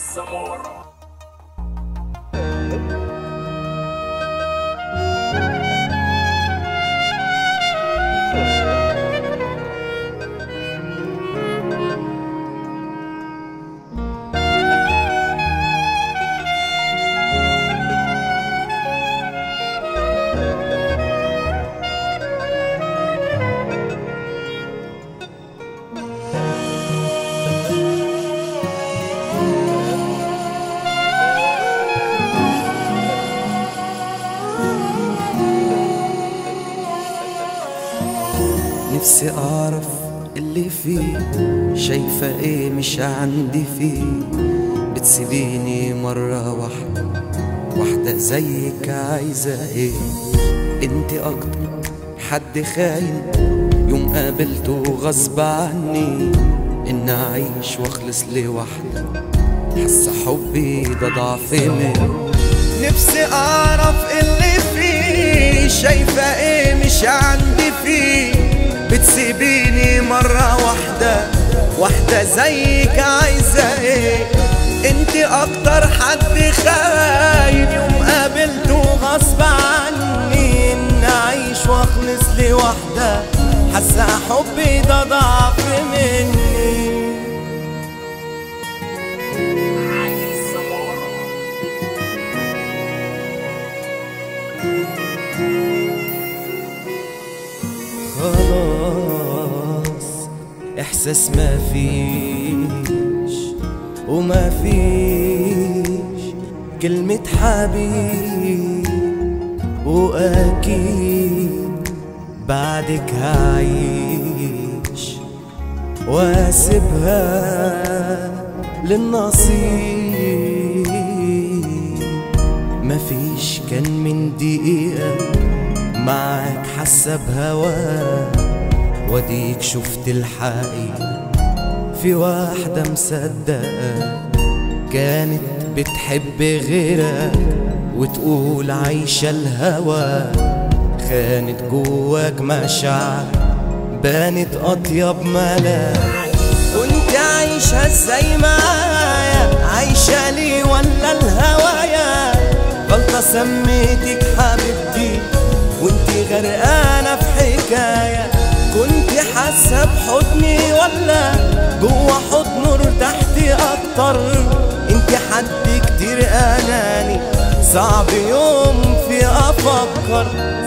السمورة. نفسي أعرف اللي فيه، شايفة إيه مش عندي فيه. بتسيبيني مرة واحدة واحدة زيك عايزة إيه؟ انت أكتر حد خاين، يوم قابلته غصب عني إن أعيش وأخلص لوحدة. حاسة حبي ده ضعف مني. نفسي أعرف اللي فيه، شايفة إيه مش عندي فيه. بتسيبيني مرة واحدة واحدة زيك عايزة ايه؟ انت اكتر حد خاين، يوم قابلته غصب عني ان اعيش واخلص لوحدة. حاسة حبي ده ضعف مني. خلاص إحساس ما فيش وما فيش كلمة حبيب، وأكيد بعدك هعيش وأسيبها للنصيب. مفيش كان من دقيقة معاك حاسة بهواك، وديك شفت الحقيقة في واحدة مصدقة كانت بتحب غيرك وتقول عايشة الهوى. خانت جواك مشاعر بانت أطيب ملاك. كنت عايشة ازاي معايا؟ عايشة لي ولا الهوايا؟ غلطة سميتك حبيبتي وانتي غرقانة في حكاية. كنتي حاسة بحضني ولا جوا حضنه ارتحتي اكتر؟ انتي حد كتير اناني، صعب يوم في افكر.